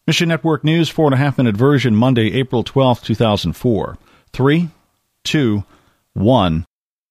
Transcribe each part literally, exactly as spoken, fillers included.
Mission Network News, four and a half minute version, Monday, April twelfth, two thousand four. Three, two, one.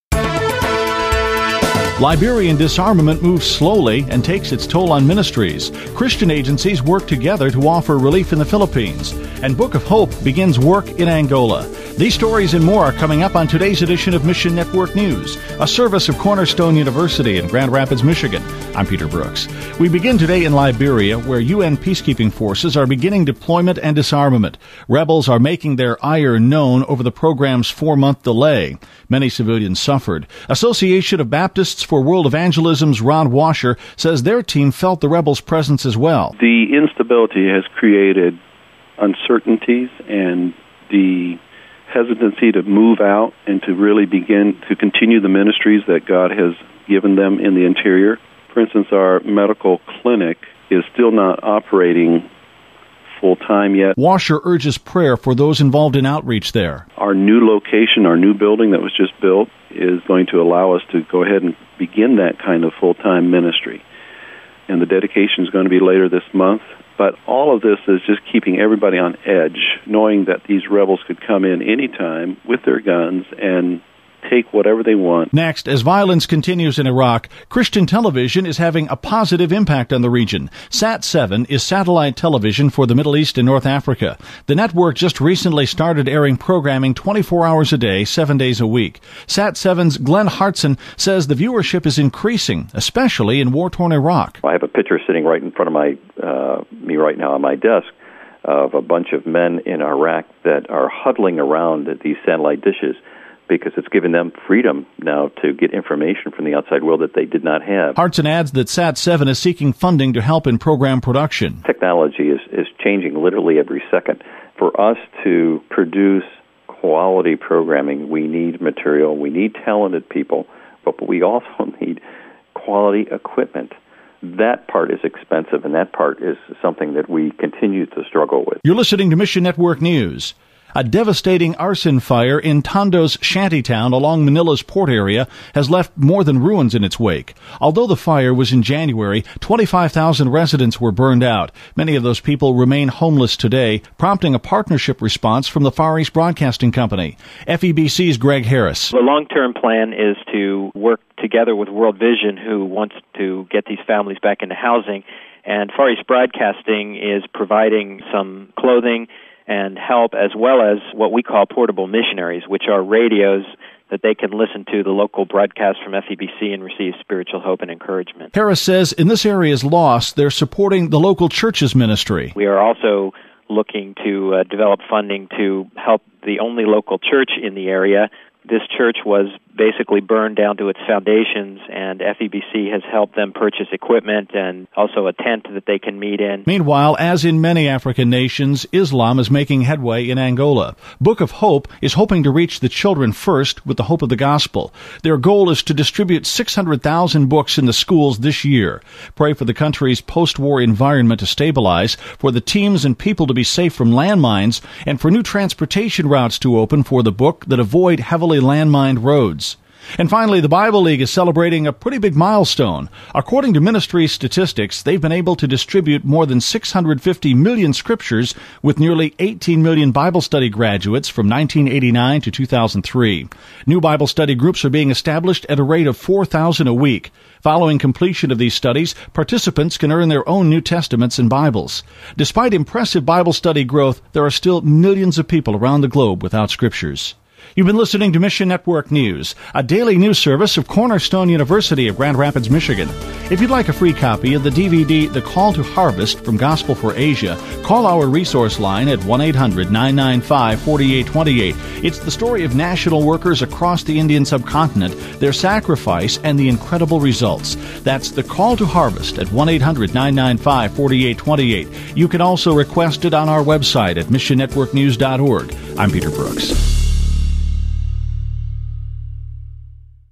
Liberian disarmament moves slowly and takes its toll on ministries. Christian agencies work together to offer relief in the Philippines. And Book of Hope begins work in Angola. These stories and more are coming up on today's edition of Mission Network News, a service of Cornerstone University in Grand Rapids, Michigan. I'm Peter Brooks. We begin today in Liberia, where U N peacekeeping forces are beginning deployment and disarmament. Rebels are making their ire known over the program's four-month delay. Many civilians suffered. Association of Baptists for World Evangelism's Ron Washer says their team felt the rebels' presence as well. The instability has created uncertainties and the hesitancy to move out and to really begin to continue the ministries that God has given them in the interior. For instance, our medical clinic is still not operating full-time yet. Washer urges prayer for those involved in outreach there. Our new location, our new building that was just built, is going to allow us to go ahead and begin that kind of full-time ministry. And the dedication is going to be later this month. But all of this is just keeping everybody on edge, knowing that these rebels could come in anytime with their guns and take whatever they want. Next, as violence continues in Iraq, Christian television is having a positive impact on the region. Sat seven is satellite television for the Middle East and North Africa. The network just recently started airing programming twenty-four hours a day, seven days a week. Sat seven's Glenn Hartson says the viewership is increasing, especially in war-torn Iraq. I have a picture sitting right in front of my uh, me right now on my desk of a bunch of men in Iraq that are huddling around these satellite dishes, because it's given them freedom now to get information from the outside world that they did not have. Hartson adds that Sat seven is seeking funding to help in program production. Technology is, is changing literally every second. For us to produce quality programming, we need material, we need talented people, but we also need quality equipment. That part is expensive, and that part is something that we continue to struggle with. You're listening to Mission Network News. A devastating arson fire in Tondo's shantytown along Manila's port area has left more than ruins in its wake. Although the fire was in January, twenty-five thousand residents were burned out. Many of those people remain homeless today, prompting a partnership response from the Far East Broadcasting Company. F E B C's Greg Harris. The long-term plan is to work together with World Vision, who wants to get these families back into housing, and Far East Broadcasting is providing some clothing and help, as well as what we call portable missionaries, which are radios that they can listen to the local broadcast from F E B C and receive spiritual hope and encouragement. Harris says in this area's loss, they're supporting the local church's ministry. We are also looking to uh, develop funding to help the only local church in the area. This church was basically burned down to its foundations, and F E B C has helped them purchase equipment and also a tent that they can meet in. Meanwhile, as in many African nations, Islam is making headway in Angola. Book of Hope is hoping to reach the children first with the hope of the gospel. Their goal is to distribute six hundred thousand books in the schools this year. Pray for the country's post-war environment to stabilize, for the teams and people to be safe from landmines, and for new transportation routes to open for the book that avoid heavily landmined roads. And finally, the Bible League is celebrating a pretty big milestone. According to ministry statistics, they've been able to distribute more than six hundred fifty million scriptures with nearly eighteen million Bible study graduates from nineteen eighty-nine to two thousand three. New Bible study groups are being established at a rate of four thousand a week. Following completion of these studies, participants can earn their own New Testaments and Bibles. Despite impressive Bible study growth, there are still millions of people around the globe without scriptures. You've been listening to Mission Network News, a daily news service of Cornerstone University of Grand Rapids, Michigan. If you'd like a free copy of the D V D, The Call to Harvest from Gospel for Asia, call our resource line at one eight hundred nine nine five four eight two eight. It's the story of national workers across the Indian subcontinent, their sacrifice, and the incredible results. That's The Call to Harvest at one eight hundred nine nine five four eight two eight. You can also request it on our website at mission network news dot org. I'm Peter Brooks.